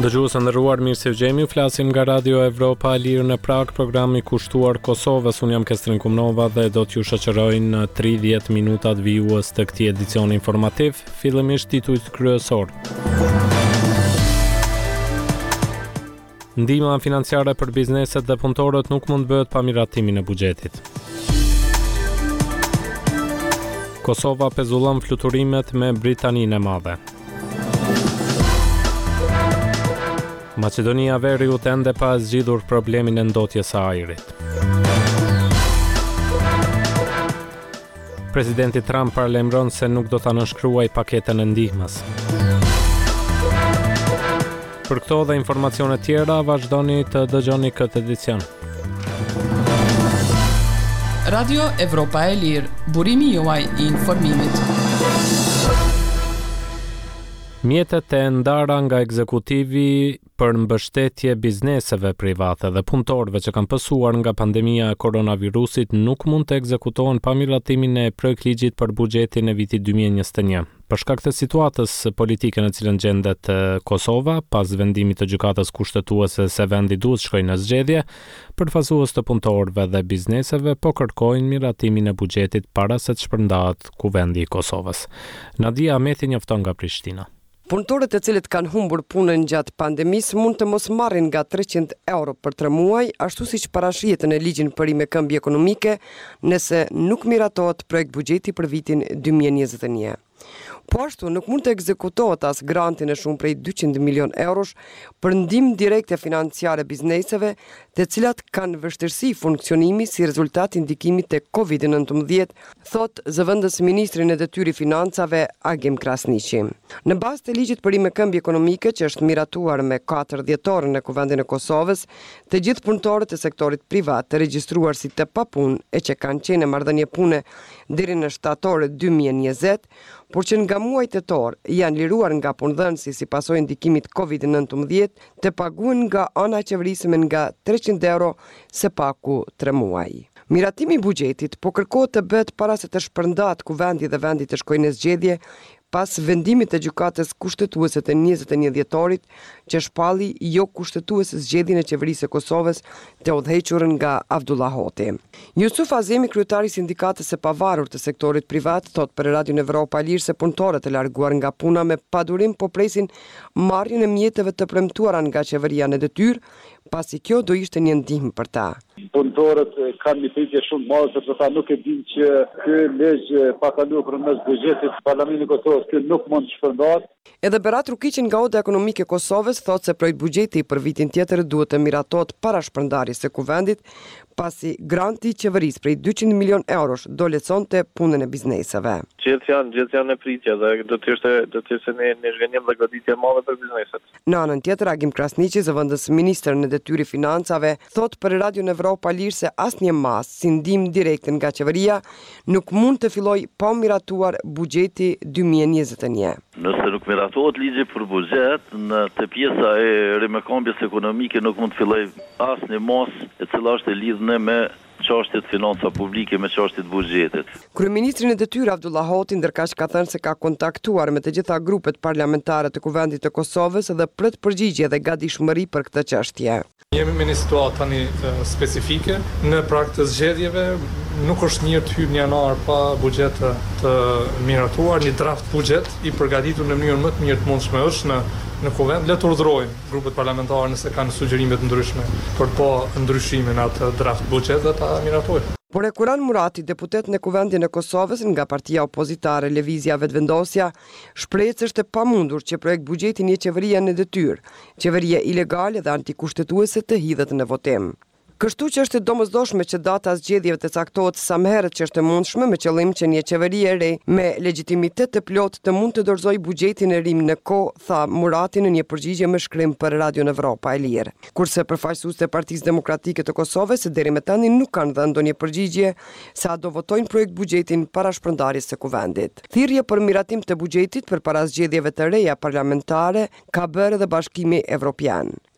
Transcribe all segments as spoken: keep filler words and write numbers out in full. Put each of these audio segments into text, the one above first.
Dëgjues e nderuar, mirë se vgjemi, flasim nga Radio Evropa e Lirë në Prag, programi kushtuar Kosovës. Unë jam Kestrin Kumnova dhe do t'ju shoqëroj në tridhjetë minutat vijues të këtij edicioni informativ. Fillimisht titujt kryesor. Ndihma financiare për bizneset dhe punëtorët nuk mund bëhet pa miratimin e buxhetit. Kosova pezullon fluturimet me Britaninë e Madhe. Maqedonia Veriut ende pa zgjidhur problemin e ndotjes së ajrit. Presidenti Trump paralajmëron se nuk do ta nënshkruajë paketën e ndihmës. Për këto dhe informacione tjera, vazhdoni të dëgjoni këtë edicion. Radio Evropa e Lirë, burimi juaj i informimit. Mjetet e ndara nga ekzekutivi për mbështetje bizneseve private dhe punëtorëve që kanë pësuar nga pandemia e koronavirusit nuk mund të ekzekutohen pa miratimin e projektligjit për buxhetin e vitit dy mijë e njëzet e një. Për shkak të situatës politike në cilën gjendet Kosova, pas vendimit të gjykatës kushtetuese se vendi duhet shkojë në zgjedhje, përfaqësues të punëtorëve dhe bizneseve po kërkojnë miratimin e buxhetit para se të shpërndahet kuvendi i Kosovës. Nadia Ahmeti njofton nga Prishtina. Punëtorët e cilët kanë humbur punën gjatë pandemisë mund të mos marrin nga treqind euro për tre muaj, ashtu siç parashihet në ligjin për rimekëmbje ekonomike, nëse nuk miratohet projekt buxheti për vitin dy mijë e njëzet e një. Po ashtu nuk mund të ekzekutohet as granti në shumë prej dyqind milion eurosh për ndihmë direkte financiare bizneseve, të cilat kanë vështirësi funksionimi si rezultat i ndikimit të kovid nëntëmbëdhjetë, thot zëvendës ministrin e detyrë financave Agim Krasniqi. Në bazë të ligjit për rimekëmbje ekonomike që është miratuar me katër dhjetor në Kuvendin e Kosovës, të gjithë punëtorët e sektorit privat të regjistruar si të papunë e që kanë qenë në marrëdhënie pune deri në shtator dy mijë e njëzet, por që nga muaj tetor janë liruar nga punëdhënësi si pasojë ndikimit kovid nëntëmbëdhjetë, të paguhen nga ana e qeverisë me nga treqind euro së paku tre muaj. Miratimi i buxhetit po kërkohet të bëhet para se të shpërndahet kuvendi dhe vendi të shkojnë në zgjedhje pas vendimit të gjykatës kushtetuese të njëzet e një dhjetorit që shpalli jo kushtetuese zgjedhjen e qeverisë së Kosovës të udhëhequr nga Abdullah Hoti. Jusuf Azemi, kryetari i sindikatës së pavarur të sektorit privat, thot për Radion Evropa e Lirë se punëtorët e larguar nga puna me padurim po presin marrjen e mjeteve të premtuara nga qeveria në detyrë, pasi kjo do ishte një ndihmë për ta. Punëtorët kanë një pritje shumë madhe sepse ata nuk e dinë që ky ligj pa kaluar përmes buxhetit Parlamentit të Kosovës ky nuk mund të shpërndahet. Edhe Berat Rukiqi nga Oda Ekonomike e Kosovës thotë se projekt buxheti për vitin tjetër duhet të miratohet para shpërndarjes së kuvendit, pasi granti i qeverisë prej dyqind milion eurosh do leconte punën e bizneseve. Gjithë janë, gjithë janë në pritje dhe do të ishte do të ishte një, një zhgënjim dhe goditje e madhe për bizneset. Në anën tjetër, Agim Krasniqi, zëvendës ministër në detyrë financave, thot për Radio Evropa Lirë se asnjë mas si ndihmë direkte nga qeveria nuk mund të filloj pa miratuar buxheti dy mijë e njëzet e një. Nëse nuk miratohet ligji për buxhet, në të pjesa e rimekëmbjes ekonomike nuk mund të filloj asnjë mas e cila është e lidhur me çështjet financa publike me çështjet buxhetit. Kryeministri në detyrë Abdullah Hoti ndërkaq ka thënë se ka kontaktuar me të gjitha grupet parlamentare të Kuvendit të Kosovës dhe pret përgjigje dhe gatishmëri për këtë çështje. Jemi me një situatë tani specifike, në prag të zgjedhjeve nuk është mirë të hyjë në janar pa buxhet të miratuar, një draft buxhet i përgatitur në mënyrën më të mirë të mundshme është në në kuvend, le të urdhërojnë grupet parlamentare nëse kanë sugjerime të ndryshme për po ndryshimin atë draft buxhet dhe ta miratojnë. Por e Kuran Murati, deputet në Kuvendin e Kosovës nga partia opozitare Lëvizja Vetëvendosja, shpreh se është e pamundur që projekt buxheti një qeveria në detyrë, qeveria ilegale dhe antikushtetuese të hidhet në votim. Kështu që është e domosdoshme që data zgjedhjeve të caktohet sa më herët që është e mundshme me qëllim që një qeveri e re me legjitimitet të plotë të mund të dorëzojë buxhetin e rim në kohë, tha Murati në një përgjigje me shkrim për Radio Evropa e Lirë. Kurse përfaqësuesit e Partisë Demokratike të Kosovës deri më tani nuk kanë dhënë ndonjë përgjigje se a do votojnë projekt buxhetin para shpërndarjes së kuvendit. Thirrje për miratim të buxhetit përpara zgjedhjeve të reja parlamentare ka bërë edhe Bashkimi Evropian.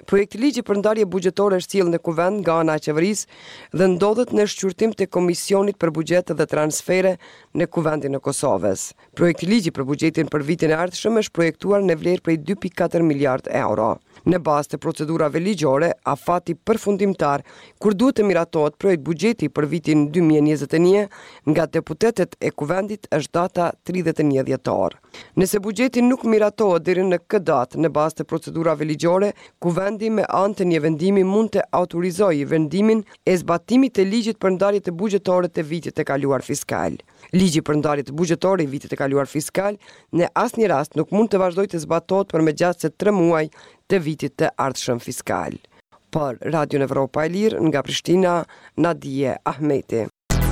Projekti ligji për ndarje buxhetore është sjellë në kuvend nga ana e qeverisë dhe ndodhet në shqyrtim të Komisionit për Buxhet dhe Transfere në Kuvendin e Kosovës. Projekti ligji për buxhetin për vitin e ardhshëm është projektuar në vlerë prej dy pikë katër miliard euro. Në bazë të procedurave ligjore, afati përfundimtar kur duhet të miratohet projekt buxheti për vitin dy mijë e njëzet e një nga deputetët e kuvendit është data tridhjetë e një dhjetor. Nëse buxheti nuk miratohet deri në këtë datë në bazë të procedurave ligjore, kuvendi me anë të një vendimi mund të autorizojë vendimin e zbatimit të ligjit për ndarje të buxhetore të vitit të kaluar fiskal. Ligji për ndarje të buxhetore i vitit të kaluar fiskal në asnjë rast nuk mund të vazhdojë të zbatohet përmegjatë se tre muaj të vitit të ardhshëm fiskal. Për Radio Evropa e Lirë nga Prishtina, Nadije Ahmeti.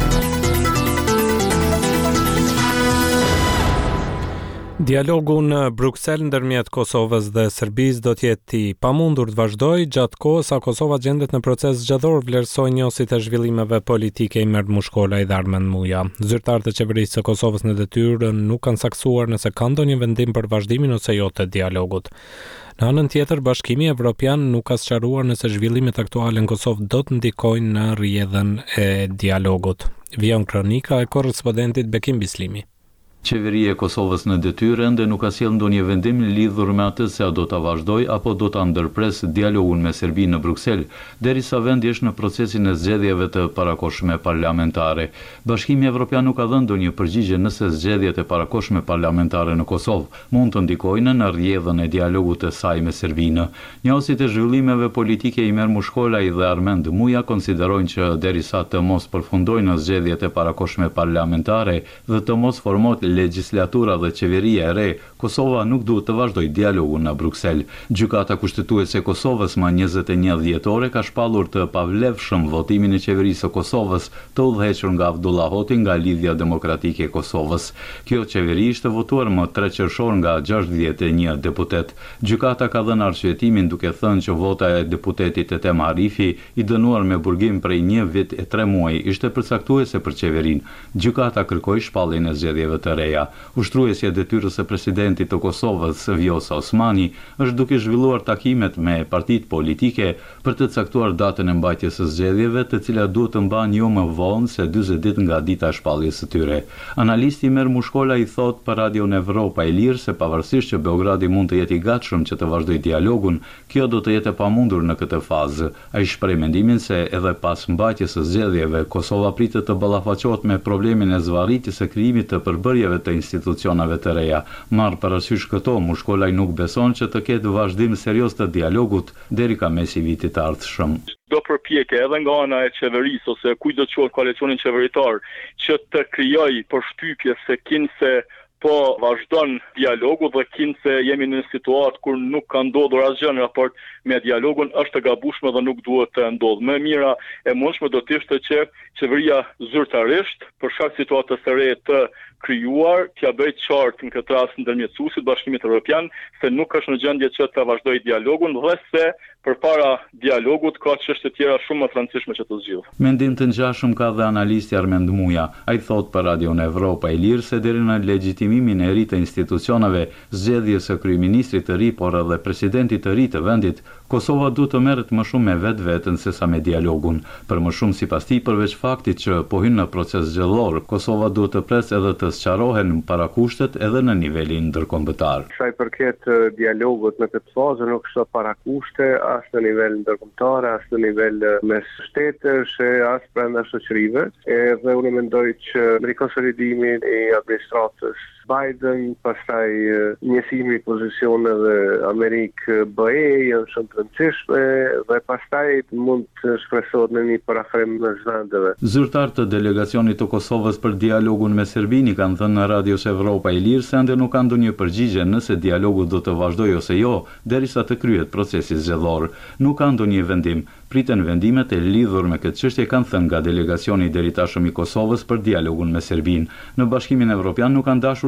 Dialogu në Bruksel ndërmjet Kosovës dhe Serbisë do të jetë i pamundur të vazhdojë gjatë kohës sa Kosova gjendet në proces zgjedhor, vlerësoi njësi të zhvillimeve politike i Imer Mushkolaj dhe Armend Muja. Zyrtarët e qeverisë së Kosovës në detyrë nuk kanë saktuar nëse ka ndonjë vendim për vazhdimin ose jo të dialogut. Në anën tjetër, Bashkimi Evropian nuk ka sqaruar nëse zhvillimet aktuale në Kosovë do të ndikojnë në rrjedhën e dialogut. Vion kronika e korrespondentit Bekim Bislimi. Qeveria e Kosovës në detyrë ende nuk ka sjellë ndonjë vendim lidhur me atë se a do ta vazhdoj apo do ta ndërpres dialogun me Serbinë në Bruksel, derisa vendi është në procesin e zgjedhjeve të parakohshme parlamentare. Bashkimi Evropian nuk ka dhënë ndonjë përgjigje nëse zgjedhjet e parakohshme parlamentare në Kosovë mund të ndikojnë në rrjedhën e dialogut të saj me Serbinë. Njësit e zhvillimeve politike Imer Mushkolaj dhe Armend Muja konsiderojnë që derisa të mos përfundojnë zgjedhjet e parakohshme parlamentare dhe të mos formohet legjislatura dhe qeveria e re, Kosova nuk duhet të vazhdojë dialogun në Bruksel. Gjykata kushtetuese e Kosovës më njëzet e një dhjetore ka shpallur të pavlefshëm votimin e qeverisë së Kosovës të udhëhequr nga Abdullah Hoti nga Lidhja Demokratike e Kosovës. Kjo qeveri ishte votuar më tre qershor nga gjashtëdhjetë e një deputet. Gjykata ka dhënë arsyetimin duke thënë që vota e deputetit Etem Arifi, i dënuar me burgim prej një vit e tre muaj, ishte përcaktuese për qeverinë. Gjykata kërkoi shpalljen e zgjedhjeve të reja. Ushtruesja e detyrës së presidentit të Kosovës, Vjosa Osmani, është duke zhvilluar takimet me partitë politike për të caktuar datën e mbajtjes së zgjedhjeve, të cilat duhet të mbahen jo më vonë se dyzet ditë nga dita e shpalljes së tyre. Analisti Imer Mushkola i thot për Radio Evropa e Lirë se pavarësisht që Beogradi mund të jetë i gatshëm që të vazhdojë dialogun, kjo do të jetë e pamundur në këtë fazë. Ai shpreh mendimin se edhe pas mbajtjes së zgjedhjeve, Kosova pritet të ballafaqohet me problemin e zvarritjes së krijimit të përbërjeve të institucionave të reja. Marr parasysh këto, Mushkolaj nuk beson që të ketë vazhdim serioz të dialogut deri ka mesi vitit të ardhshëm. Do përpjekje edhe nga ana e qeverisë ose kujt do të quhet koalicionin qeveritar që të krijojë përshtypje se kinse po vazhdon dialogu dhe kinë se jemi në situatë kur nuk ka ndodhur asgjë në raport me dialogun është e gabueshme dhe nuk duhet të ndodhë. Më mira e mundshme do të ishte që qeveria zyrtarisht për shkak situatës së re të krijuar t'ia bëjë qartë në këtë rast ndërmjetësuesit Bashkimit Evropian se nuk është në gjendje që të vazhdojë dialogun dhe se përpara dialogut ka çështje të tjera shumë më të rëndësishme që të zgjidhet. Mendim të ngjashëm ka dhe analisti Armend Muja. Ai thot për Radio Evropa e Lirë se deri në legjitimimin e ri të institucioneve, zgjedhjes së kryeministrit të ri por edhe presidentit të ri të vendit, Kosova duhet të merret më shumë me vetveten sesa me dialogun. Për më shumë sipas tij, përveç faktit që po hyn në proces zgjedhor, Kosova duhet të presë edhe të sqarohen parakushtet edhe në nivelin ndërkombëtar. Sa i përket dialogut në këtë fazë nuk është parakushte as në nivel ndërkombëtar, as në nivel mes shtetësh, as brenda shoqërive. Edhe unë mendoj që rikonsolidimi i administratës Biden, pastaj njësimi i pozicioneve Amerik-B E janë shumë të rëndësishme dhe pastaj mund të shpresohet në një parafrem në vendeve. Zyrtar të delegacionit të Kosovës për dialogun me Serbinë kanë thënë në Radio Evropa e Lirë se ende nuk kanë ndonjë përgjigje nëse dialogu do të vazhdojë ose jo, derisa të kryhet procesi zgjedhor. Nuk ka ndonjë vendim. Priten vendimet e lidhur me këtë çështje kanë thënë nga delegacioni i deritashëm i Kosovës për dialogun me Serbinë. Në Bashkimin Evropian nuk kanë dashur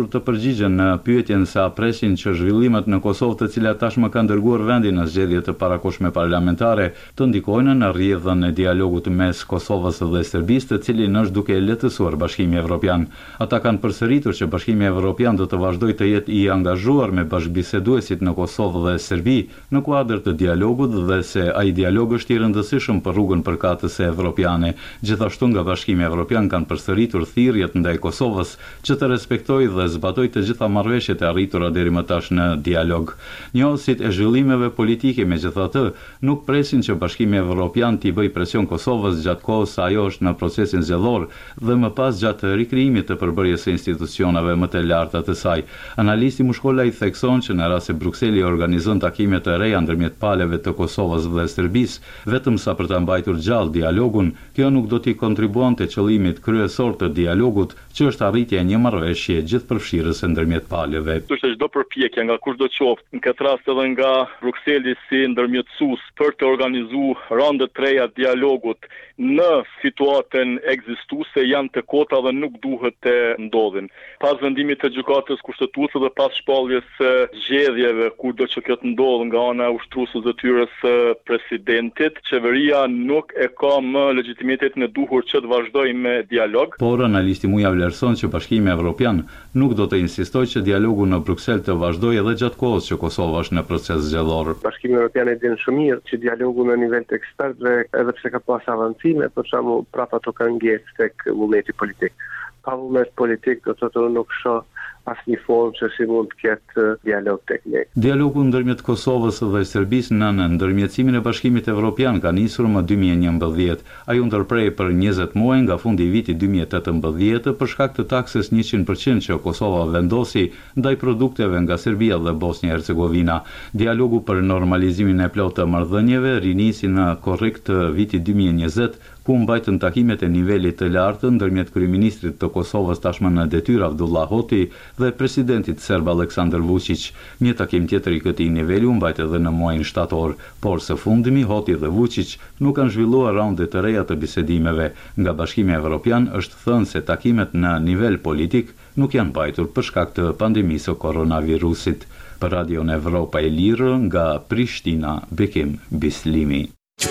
mundur të përgjigjen në pyetjen se a presin që zhvillimet në Kosovë, të cilat tashmë kanë dërguar vendin në zgjedhje të parakohshme parlamentare, të ndikojnë në rrjedhën e dialogut mes Kosovës dhe Serbisë, të cilin është duke lehtësuar Bashkimi Evropian. Ata kanë përsëritur që Bashkimi Evropian do të vazhdojë të jetë i angazhuar me bashkëbiseduesit në Kosovë dhe Serbi në kuadër të dialogut dhe se ai dialog është i rëndësishëm për rrugën përkatëse evropiane. Gjithashtu nga Bashkimi Evropian kanë përsëritur thirrjet ndaj Kosovës që të respektojë dhe zbatojë të gjitha marrëveshjet e arritura deri më tash në dialog. Njohësit e zhvillimeve politike megjithatë nuk presin që Bashkimi Evropian t'i bëjë presion Kosovës gjatë kohës sa ajo është në procesin zgjedhor dhe më pas gjatë rikrijimit të përbërjes së institucioneve më të larta të saj. Analisti Mushkolla i thekson që në rast se Brukseli organizon takime të reja ndërmjet paleve të Kosovës dhe Serbisë, vetëm sa për ta mbajtur gjallë dialogun, kjo nuk do t'i kontribuante qëllimit kryesor të dialogut, që është arritja e një marrëveshje gjithëpërfshirëse ndërmjet paleve. Është çdo përpjekje nga kushdo qoftë, në këtë rast edhe nga Brukseli si ndërmjetësues për të organizuar rande të reja dialogut në situatën ekzistuese janë të kota dhe nuk duhet të ndodhin. Pas vendimit të gjykatës kushtetuese dhe pas shpalljes së zgjedhjeve, kudo që kjo të ndodhë nga ana e ushtruesës së detyrës së presidentit, qeveria nuk e ka më legitimitetin e duhur që të vazhdojë me dialog. Por analisti Muja vlerëson që Bashkimi Evropian nuk do të insistojë që dialogu në Bruksel të vazhdojë edhe gjatë kohës që Kosova është në proces zgjedhor. Bashkimi Evropian e din shumë mirë që dialogu në nivel të ekspertëve, edhe pse ka pas avancime, për shembull prapa to ka ngjesë tek vullneti politik. Pa vullnet politik do të thotë nuk shoh asnjë formë që si mund të ketë dialog teknik. Dialogu ndërmjet Kosovës dhe Serbisë në ndërmjetësimin e Bashkimit Evropian ka nisur më dy mijë e njëmbëdhjetë. Ai u ndërprej për njëzet muaj nga fundi i vitit dy mijë e tetëmbëdhjetë për shkak të taksës njëqind përqind që Kosova vendosi ndaj produkteve nga Serbia dhe Bosnia Hercegovina. Dialogu për normalizimin e plotë të marrëdhënieve rinisi në korrik të vitit dy mijë e njëzet, ku mbajtën takimet e nivelit të lartë ndërmjet kryeministrit të Kosovës tashmë në detyrë Abdullah Hoti dhe presidentit serb Aleksandar Vučić. Një takim tjetër i këtij niveli u mbajt edhe në muajin shtator, por së fundmi Hoti dhe Vučić nuk kanë zhvilluar raunde të reja të bisedimeve. Nga Bashkimi Evropian është thënë se takimet në nivel politik nuk janë mbajtur për shkak të pandemisë së koronavirusit. Për Radion Evropa e Lirë nga Prishtina, Bekim Bislimi.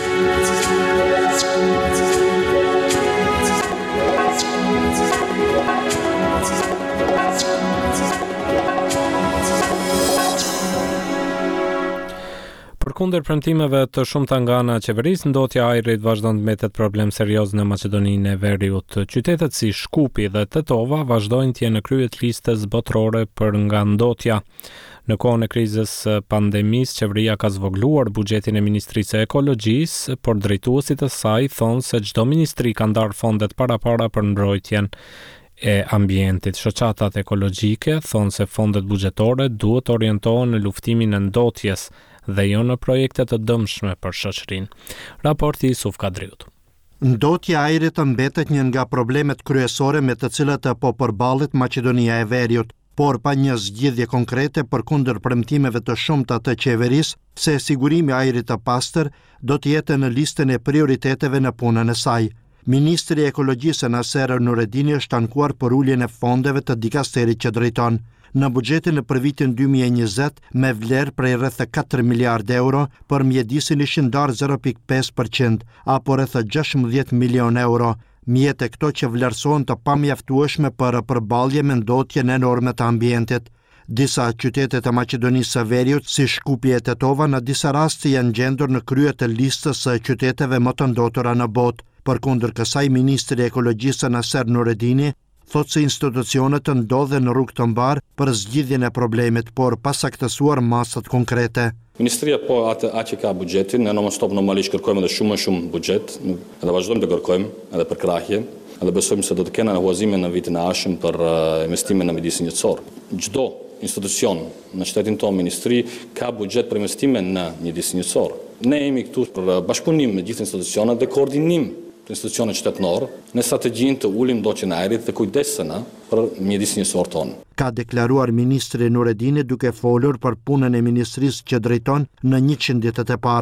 Përkundër premtimeve të shumta nga ana e qeverisë, ndotja e ajrit vazhdon të mbetet problem serioz në Maqedoninë e Veriut. Qytetet si Shkupi dhe Tetova vazhdojnë të jenë në krye të listës botërore për nga ndotja. Në kohën e krizës pandemisë, qeveria ka zvogluar buxhetin e Ministrisë së Ekologjisë, por drejtuesit e saj thonë se çdo ministri ka ndarë fondet para para për mbrojtjen e ambientit. Shoqatat ekologjike thonë se fondet buxhetore duhet orientohen në luftimin e ndotjes dhe jo në projekte të dëmshme për shoqërinë. Raporti i Suf Kadriut. Ndotja e ajrit mbetet një nga problemet kryesore me të cilat po përballet Maqedonia e Veriut, por pa një zgjidhje konkrete përkundër premtimeve të shumta të qeverisë se sigurimi i ajrit të pastër do të jetë në listën e prioriteteve në punën e saj. Ministri i Ekologjisë Naser Nuredini është ankuar për uljen e fondeve të dikasterit që drejton. Në buxhetin për vitin dy mijë e njëzet, me vlerë prej rreth katër miliardë euro, për mjedisin ishin ndarë zero pikë pesë përqind, apo rreth gjashtëdhjetë milion euro. Mjete këto që vlerësohen të pamjaftueshme për përballje me ndotjen e normave të ambientit. Disa qytetet e Maqedonisë së Veriut, si Shkupi e Tetova, në disa raste janë gjendur në krye të listës së qyteteve më të ndotura në botë. Përkundër kësaj, ministri i Ekologjisë Naser Nuredini thotë se institucionet ndodhen në rrugë të mbar për zgjidhjen e problemit, por pa saktësuar masat konkrete. Ministria po atë atë që ka buxhetin, ne non-stop normalisht kërkojmë edhe shumë më shumë buxhet, edhe vazhdojmë të kërkojmë edhe për krahje, edhe besojmë se do të kenë huazime në vitin e ardhshëm për investime në mjedisin njësor. Çdo institucion në shtetin tonë, ministri, ka buxhet për investime në mjedisin njësor. Ne jemi këtu për bashkëpunim me gjithë institucionet dhe koordinim të institucionet shtetënor në strategjinë të ulim ndotjen e ajrit dhe kujdesën për mjedisin njësor tonë. Ka deklaruar ministri Nuredini duke folur për punën e ministrisë që drejton në njëqind ditët e para.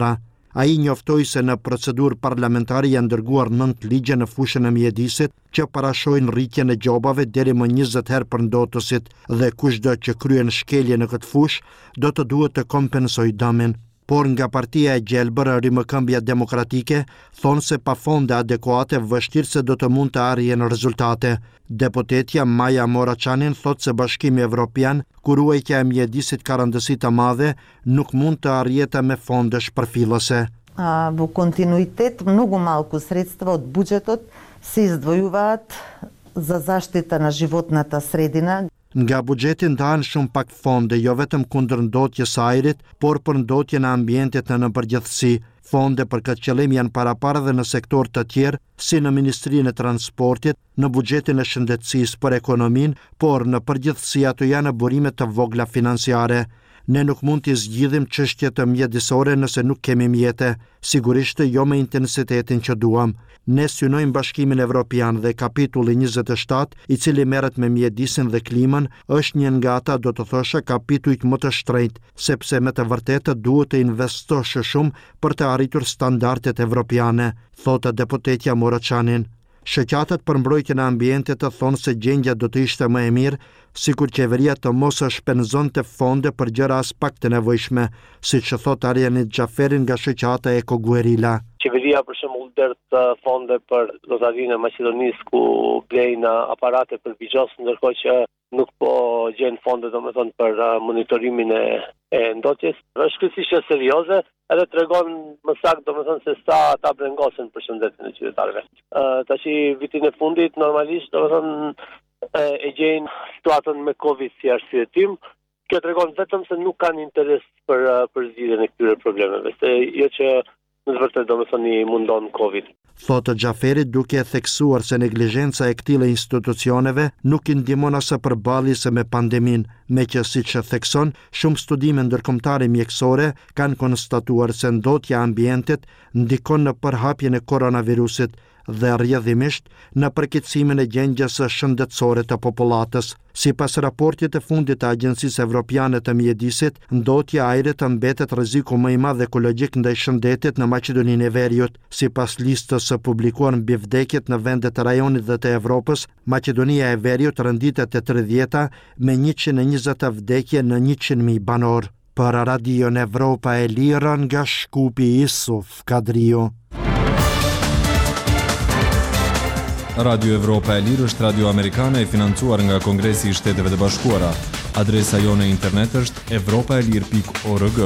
Ai njoftoi se në procedurë parlamentare janë dërguar nënt ligje në fushën e mjedisit që parashojnë rritjen e gjobave deri më njëzet herë për ndotësit dhe kushdo që kryen shkelje në këtë fushë do të duhet të kompensojë dëmin. Por nga partia e gjelbër Rimëkëmbja Demokratike thonë se pa fonde adekuate vështirë se do të mund të arrijnë rezultate. Deputetja Maja Moraçanin thotë se Bashkimi Evropian, ku ruajtja e mjedisit ka rëndësi të madhe, nuk mund të arrijet me fonde shpërfillëse. Во континуитет многу малку средства од буџетот се издвојуваат за заштита на животната средина. Nga buxheti ndahen shumë pak fonde, jo vetëm kundër ndotjes së ajrit, por për ndotjen e ambientit në përgjithësi. Fonde për këtë qëllim janë paraparë dhe në sektor të tjerë, si në Ministrinë e Transportit, në buxhetin e shëndetësisë për ekonominë, por në përgjithësi ato janë burime të vogla financiare. Ne nuk mund t'i zgjidhim çështjet të mjedisore nëse nuk kemi mjete, sigurisht jo me intensitetin që duam. Ne synojmë Bashkimin Evropian dhe kapitulli njëzet e shtatë, i cili merret me mjedisin dhe klimën, është një nga ata do të thosha kapitujt më të shtrenjtë, sepse me të vërtetë duhet të investosh shumë për të arritur standardet evropiane, thotë deputetja Moraçanin. Shoqatët për mbrojtjen e ambientit të thonë se gjendja do të ishte më e mirë, sikur qeveria të mos shpenzonte fonde për gjëra as pak të nevojshme, siç thot Arjanit Xhaferi nga shoqata Eko Guerilla. Qeveria për shembull dert fonde për llogarinë e Maqedonisë ku blejnë aparate për bigjos, ndërkohë që nuk po gjen fonde domethënë për monitorimin e, e ndotjes. Është kryesisht serioze, edhe tregon më saktë domethënë se sa ata brengosen për shëndetin e qytetarëve. Uh, tash vitin e fundit normalisht domethënë e, e gjejnë situatën me Covid si arsyetim. Kjo tregon vetëm se nuk kanë interes për për zgjidhjen e këtyre problemeve, se jo që në të vërtetë domethënë i mundon Covid. Thotë Xhaferi duke theksuar se neglizhenca e këtij institucioneve nuk i ndihmon as përballjes me pandeminë, me që siç e thekson, shumë studime ndërkombëtare mjekësore kanë konstatuar se ndotja e ambientit ndikon në përhapjen e koronavirusit dhe rrjedhimisht në përkeqësimin e gjendjes shëndetësore të popullatës. Sipas raportit të fundit të Agjencisë Evropiane të Mjedisit, ndotja e ajrit mbetet rreziku më i madh ekologjik ndaj shëndetit në Maqedoninë e Veriut. Sipas listës së publikuar mbi vdekjet në vendet e rajonit dhe të Evropës, Maqedonia e Veriut renditet te tridhjeta me njëqind e njëzet vdekje në njëqind mijë banor. Për Radion Evropa e Lirë nga Shkupi Isuf Kadriu. Radio Evropa e Lirë është radio amerikane e financuar nga Kongresi i Shteteve të Bashkuara. Adresa jone internet është evropaelir pikë org.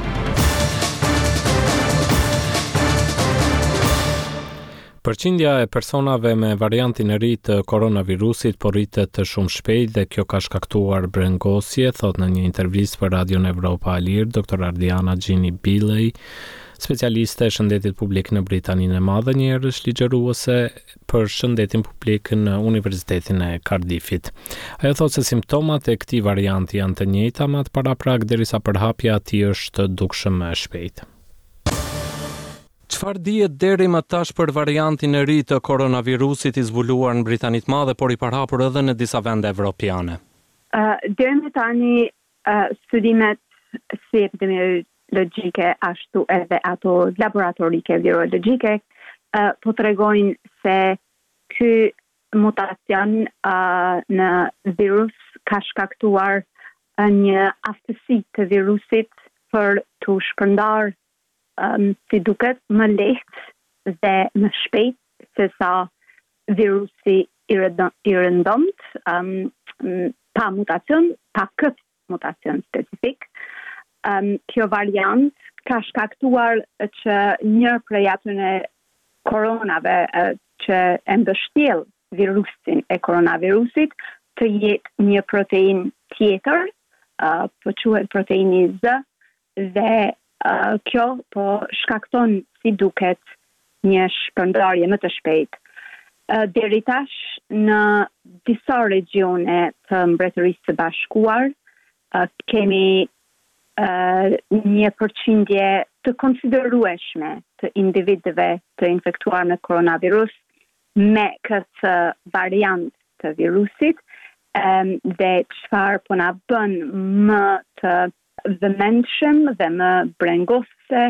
Përqindja e personave me variantin e ri të koronavirusit po rritet shumë shpejt dhe kjo ka shkaktuar brengosje, thot në një intervistë për Radion Evropa e Lirë doktor Ardiana Gjini Billej, specialiste e shëndetit publik në Britaninë e Madhe, një herësh ligjëruese për shëndetin publik në Universitetin e Cardiffit. Ajo thotë se simptomat e këtij varianti janë të njëjta me atë paraprak derisa përhapja e tij është dukshëm më e shpejtë. Çfarë dihet deri më tash për variantin e ri të koronavirusit i zbuluar në Britaninë e Madhe, por i përhapur edhe në disa vende evropiane? Uh, deri më tani uh, studimet si epidemiologjike ashtu edhe ato laboratorike virologjike uh, po tregojnë se ky mutacion uh, në virus ka shkaktuar uh, një aftësi të virusit për të shpërndar um, si duket më lehtë dhe më shpejt se sa virusi i rëndomt um, pa mutacion, pa këtë mutacion specifik. Um, kjo variant ka shkaktuar që një prej atyre koronave uh, që e mbështjell virusin e koronavirusit të jetë një protein tjetër, uh, po quhet proteini Z, dhe uh, kjo po shkakton si duket një shpërndarje më të shpejtë. Uh, deri tash në disa regione të Mbretërisë së Bashkuar uh, kemi uh, një përqindje të konsiderueshme të individëve të infektuar me koronavirus me këtë variant të virusit, um, dhe çfarë po na bën më të vëmendshëm dhe më brengosë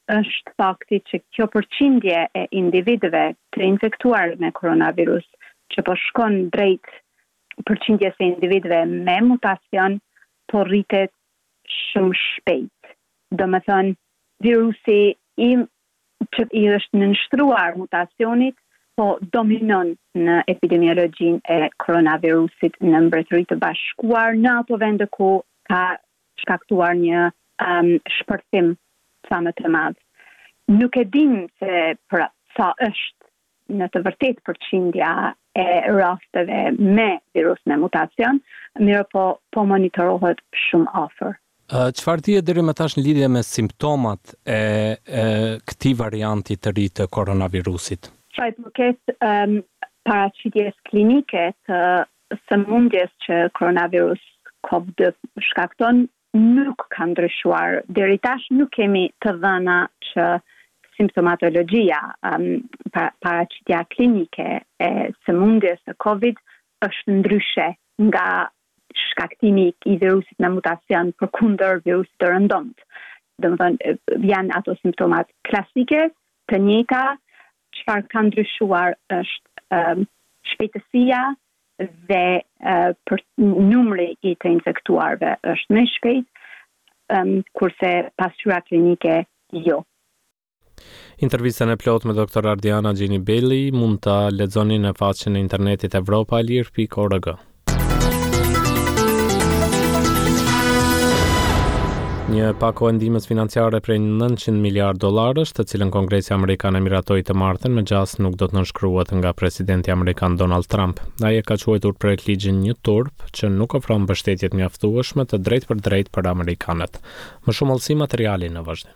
është fakti që kjo përqindje e individëve të infektuar me koronavirus që po shkon drejt përqindjes së individëve me mutacion po rritet shumë shpejt. Do me thënë, virusi i, që i është nënshtruar mutacionit po dominon në epidemiologjinë e koronavirusit në Mbretërinë të Bashkuar, në ato vende ku ka shkaktuar një um, shpërthim sa më të madh. Nuk e dim se për sa është në të vërtetë përqindja e rasteve me virus me mutacion, mirë po, po monitorohet shumë afër. Çfarë dihet deri më tash në lidhje me simptomat e, e këtij varianti të ri të koronavirusit? Sa i përket um, paraqitjes klinike të sëmundjes që koronavirus COVID shkakton, nuk ka ndryshuar. Deri tash nuk kemi të dhëna që simptomatologjia, um, paraqitja klinike e sëmundjes së COVID është ndryshe nga shkaktimi i virusit me mutacion përkundër virusit të rëndomt. Domethënë janë ato simptomat klasike, të njëjta. Çfarë ka ndryshuar është um, shpejtësia dhe uh, për numri i të infektuarve është më shpejt, um, kurse pasqyra klinike jo. Intervistën e plot me doktor Ardiana Gjini Belli mund ta lexoni në faqen e internetit evropaelir pikë org. Një pako e ndihmës financiare prej nëntëqind miliardë dollarësh, të cilën Kongresi Amerikan e miratoi të martën me gjas nuk do të nënshkruhet nga presidenti amerikan Donald Trump. Ai e ka quajtur projekt ligjin një turp që nuk ofron mbështetje të mjaftueshme të drejtë për drejtë për amerikanët. Më shumë hollësi materiali në vazhdim.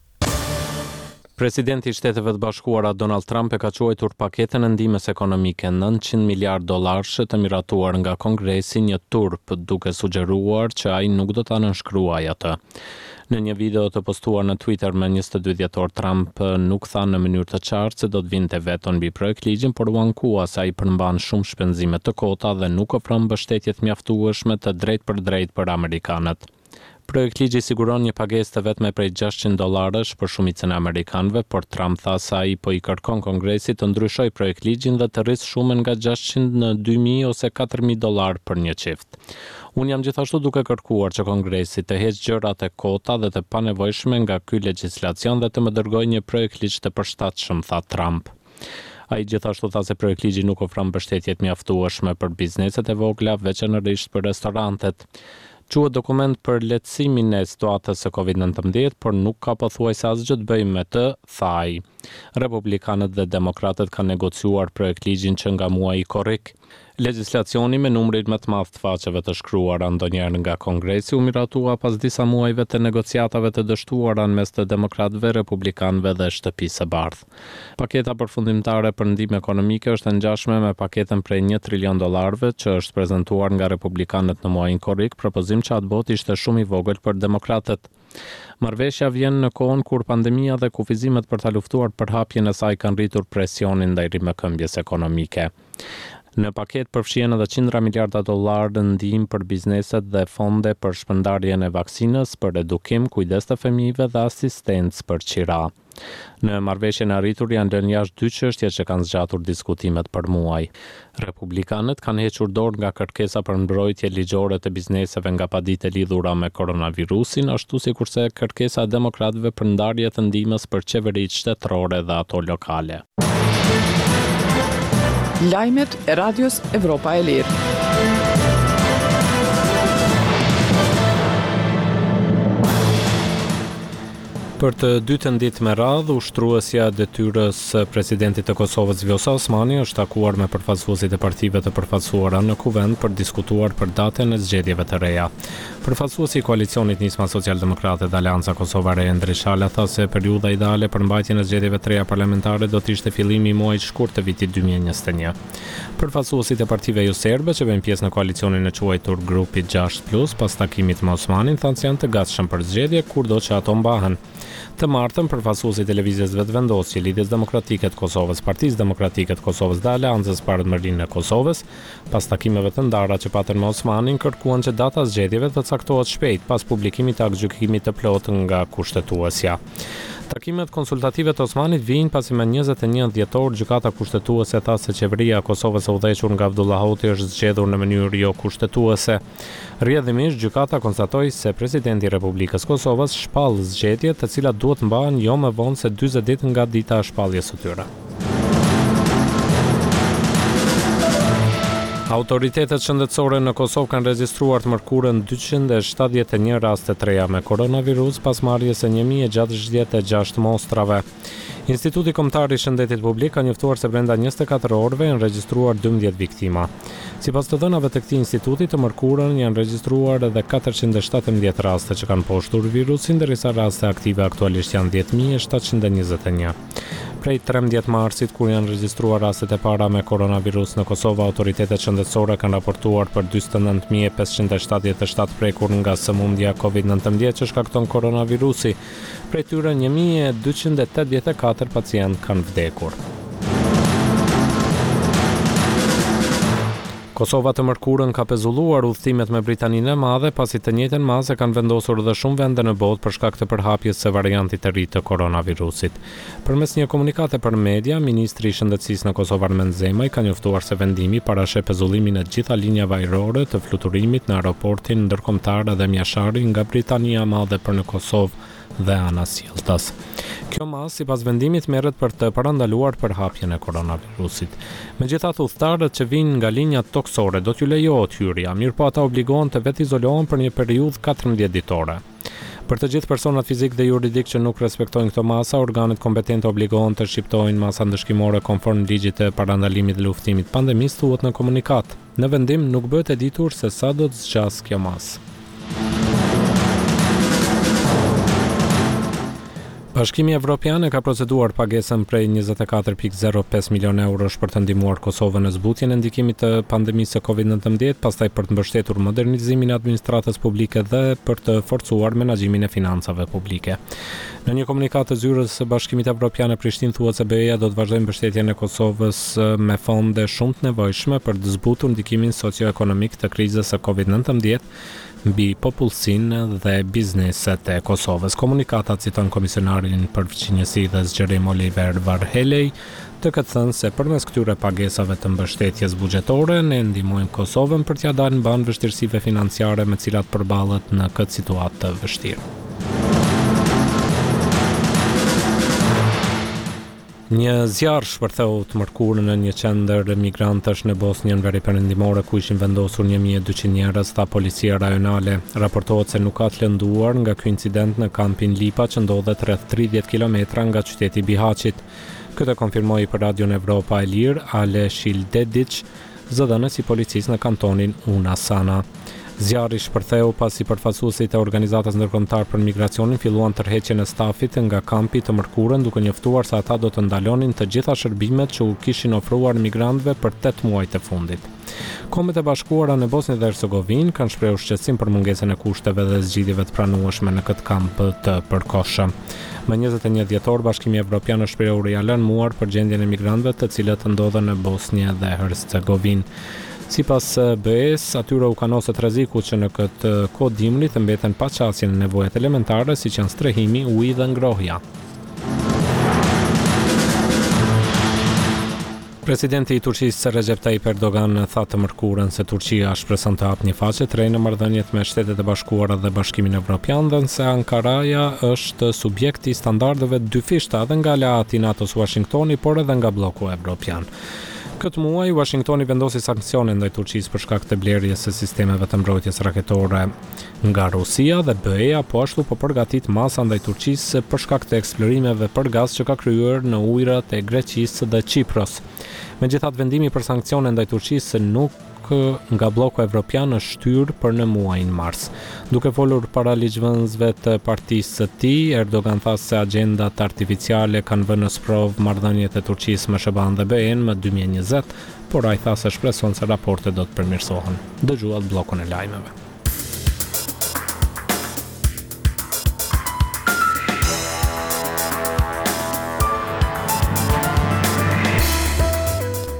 Presidenti i Shteteve të Bashkuara Donald Trump e ka quajtur paketën e ndihmës ekonomike nëntëqind miliardë dollarësh të miratuar nga Kongresi një turp, duke sugjeruar që ai nuk do ta nënshkruajë atë. Në një video të postuar në Twitter me njëzet e dy dhjetor, Trump nuk tha në mënyrë të qartë se do të vinte veto mbi projekt ligjin, por u ankua se ai përmban shumë shpenzime të kota dhe nuk ofron mbështetje të mjaftueshme të drejtë për drejtë për amerikanët. Projekt ligji siguron një pagesë të vetme prej gjashtëqind dollarësh për shumicën e amerikanëve, por Trump tha se ai po i kërkon Kongresit të ndryshojë projekt ligjin dhe të rrisë shumën nga gjashtëqind në dy mijë ose katër mijë dollar për një çift. Unë jam gjithashtu duke kërkuar që Kongresi të heqë gjërat e kota dhe të panevojshme nga ky legjislacion dhe të më dërgojë një projekt ligj të përshtatshëm, tha Trump. Ai gjithashtu tha se projekt ligji nuk ofron mbështetje të mjaftueshme për bizneset e vogla, veçanërisht për restorantet. Quhet dokument për lehtësimin e situatës së kovid nëntëmbëdhjetë, por nuk ka pothuajse asgjë të bëjë me të, tha ai. Republikanët dhe demokratët kanë negociuar projekt ligjin që nga muaji korrik. Legjislacioni me numrin më të madh të faqeve të shkruara ndonjëherë nga Kongresi u miratua pas disa muajve të negociatave të dështuara mes të demokratëve, republikanëve dhe shtëpisë së bardhë. Paketa përfundimtare për ndihmë ekonomike është e ngjashme me paketën prej një trilion dollarëve që është prezantuar nga republikanët në muajin korrik, propozim që atë botë ishte shumë i vogël për demokratët. Marrëveshja vjen në kohën kur pandemia dhe kufizimet për ta luftuar përhapjen e saj kanë rritur presionin ndaj rrimëkëmbjes ekonomike. Në paket përfshihen edhe qindra miliarda dollarë ndihmë për bizneset dhe fonde për shpërndarjen e vaksinës, për edukim, kujdes të fëmijëve dhe asistencë për qira. Në marrëveshjen e arritur janë lënë jashtë dy çështje që kanë zgjatur diskutimet për muaj. Republikanët kanë hequr dorë nga kërkesa për mbrojtje ligjore të bizneseve nga padite lidhura me koronavirusin, ashtu sikurse kërkesa e demokratëve për ndarje të ndihmës për qeveritë shtetërore dhe ato lokale. Lajmet e Radios Evropa e Lirë. Për të dytën ditë me radhë, ushtruesja e detyrës presidentit të Kosovës Vjosa Osmani është takuar me përfaqësuesit e partive të përfaqësuara në kuvend për diskutuar për datën e zgjedhjeve të reja. Përfaqësuesi i koalicionit Nisma Socialdemokrate dhe Aleanca Kosova Re Endri Shala tha se periudha ideale për mbajtjen e zgjedhjeve të reja parlamentare do të ishte fillimi i muajit shkurt të vitit dy mijë e njëzet e një. Përfaqësuesit e partive jo serbe që vënë pjesë në koalicionin e quajtur Grupi gjashtë plus pas takimit me Osmanin thanë se janë të gatshëm për zgjedhje kurdo që ato mbahen. Të martën, përfaqësuesi i televizijës vetëvendosje Lidhjes Demokratike të Kosovës, Partisë Demokratike të Kosovës dhe Aleancës për Ardhmërinë e Kosovës, pas takimeve të ndara që patën me Osmanin, kërkuan që data zgjedhjeve të caktohet shpejt pas publikimit të aktgjykimit të plotë nga kushtetuesja. Takimet konsultative të Osmanit vijnë pasi më njëzet e një dhjetor gjykata kushtetuese tha se qeveria e Kosovës e udhëhequr nga Abdullah Hoti është zgjedhur në mënyrë jo kushtetuese. Rrjedhimisht gjykata konstatoi se presidenti i Republikës Kosovës shpall zgjedhjet, të cilat duhet mbahen jo më vonë se dyzet ditë nga dita e shpalljes së tyre. Autoritetet shëndetësore në Kosovë kanë regjistruar të mërkurën dyqind e shtatëdhjetë e një raste të reja me koronavirus pas marrjes së një mijë e gjashtëdhjetë e gjashtë mostrave. Instituti Kombëtar i Shëndetit Publik ka njoftuar se brenda njëzet e katër orëve janë regjistruar dymbëdhjetë viktima. Sipas të dhënave të këtij instituti, të mërkurën janë regjistruar edhe katërqind e shtatëmbëdhjetë raste që kanë poshtur virusin, ndërsa raste aktive aktualisht janë dhjetë mijë shtatëqind e njëzet e një. Prej trembëdhjetë marsit, kur janë regjistruar rastet e para me koronavirus në Kosovë, autoritetet shëndetësore kanë raportuar për dyzet e nëntë mijë e pesëqind e shtatëdhjetë e shtatë prekur nga sëmundja covid nëntëmbëdhjetë që shkakton koronavirusi. Prej tyre një mijë e dyqind e tetëdhjetë e katër pacientë kanë vdekur. Kosova të mërkurën ka pezulluar udhëtimet me Britaninë e Madhe pasi të njëjtën masë kanë vendosur edhe shumë vende në botë për shkak të përhapjes së variantit të ri të koronavirusit. Përmes një komunikate për media, ministri i shëndetësisë në Kosovë Armend Zemaj ka njoftuar se vendimi parasheh pezullimin e gjitha linjave ajrore të fluturimit në aeroportin ndërkombëtar dhe mjashari nga Britania e Madhe për në Kosovë dhe ana sjelltas. Kjo masë, sipas vendimit, merret për të parandaluar përhapjen e koronavirusit. Megjithatë, udhëtarët që vijnë nga linjat toksore do t'ju lejohet hyrja, mirëpo ata obligohen të vetë izolohen për një periudhë katërmbëdhjetë ditore. Për të gjithë personat fizik dhe juridik që nuk respektojnë këto masa, organet kompetente obligohen të shqiptojnë masa ndëshkimore konform ligjit të parandalimit dhe luftimit pandemisë, thuhet në komunikat. Në vendim nuk bëhet e ditur se sa do të zgjas kjo masë. Bashkimi Evropian e ka proceduar pagesën prej njëzet e katër pikë zero pesë milionë eurosh për të ndihmuar Kosovën në zbutjen e ndikimit të pandemisë së covid nëntëmbëdhjetë, pastaj për të mbështetur modernizimin e administratës publike dhe për të forcuar menaxhimin e financave publike. Në një komunikat të zyrës së Bashkimit Evropian e Prishtinë thuhet se B E A do të vazhdojë mbështetjen e Kosovës me fonde shumë të nevojshme për të zbutur ndikimin socio-ekonomik të krizës së covid nëntëmbëdhjetë mbi popullsinë dhe bizneset e Kosovës. Komunikata citon komisionarin për fqinjësi dhe zgjerim Oliver Varhelej, të këtë thënë se përmes këtyre pagesave të mbështetjes buxhetore ne ndihmojmë Kosovën për t'ia dalë mban vështirësive financiare me cilat përballet në këtë situatë të vështirë. Një zjarr shpërtheu të mërkurën në një qendër migrantësh në Bosnjën Veriperëndimore ku ishin vendosur një mijë e dyqind njerëz, tha policia rajonale. Raportohet se nuk ka të lënduar nga ky incident në kampin Lipa që ndodhet rreth tridhjetë kilometra nga qyteti Bihaçit. Këtë konfirmoi për Radion Evropa e Lirë Ale Shildedic, zëdhënës i policisë në kantonin Una Sana. Zjarri shpërtheu pasi përfaqësuesit e organizatës ndërkombëtare për migracionin filluan tërheqjen e stafit nga kampi të mërkurën, duke njoftuar se ata do të ndalonin të gjitha shërbimet që u kishin ofruar migrantëve për tetë muajt e fundit. Kombet e Bashkuara në Bosnjë dhe Hercegovinë kanë shprehur shqetësim për mungesën e kushteve dhe zgjidhjeve të pranueshme në këtë kamp të përkohshëm. Më njëzet e një dhjetor, Bashkimi Evropian është shprehur i alarmuar për gjendjen e migrantëve të cilët ndodhen në Bosnjë dhe Hercegovinë. Sipas B E S, atyre u kanoset rreziku që në këtë kohë dimri të mbeten pa qasje në nevojat elementare siç janë strehimi, uji dhe ngrohja. Presidenti i Turqisë Recep Tayyip Erdogan tha të mërkurën se Turqia shpreson të hapë një faqe të re në marrëdhëniet me Shtetet e Bashkuara dhe Bashkimin Evropian, dhe se Ankaraja është subjekt i standardeve dyfishta dhe nga aleati i NATO-s Washingtoni, por edhe nga bloku evropian. Këtë muaj, Washingtoni vendosi sanksione ndaj Turqisë për shkak të blerjes së sistemeve të mbrojtjes raketore nga Rusia dhe B E A po ashtu po përgatit masa ndaj Turqisë për shkak të eksplorimeve për gaz që ka kryer në ujërat e Greqisë dhe Çipros. Megjithatë, vendimi për sanksione ndaj Turqisë nuk nga bloku evropian është shtyrë për në muajin mars. Duke folur para ligjvënësve të partisë së tij, Erdogan tha se agjendat artificiale kanë vënë në sprov marrëdhëniet e Turqisë me SHBA-n dhe B E-n më dy mijë e njëzet, por ai tha se shpreson se raportet do të përmirësohen. Dëgjuat bllokun e lajmeve.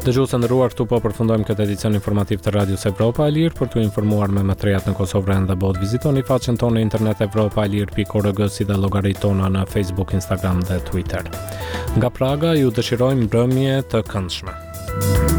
Dëgjues të nderuar, këtu po përfundojmë këtë edicion informativ të Radios Evropa e Lirë. Për t'u informuar me më të rehat në Kosovë dhe botë, vizitoni faqen tonë në internet evropa e lirë pikë org si dhe llogaritë tona në Facebook, Instagram dhe Twitter. Nga Praga ju dëshirojmë mbrëmje të këndshme.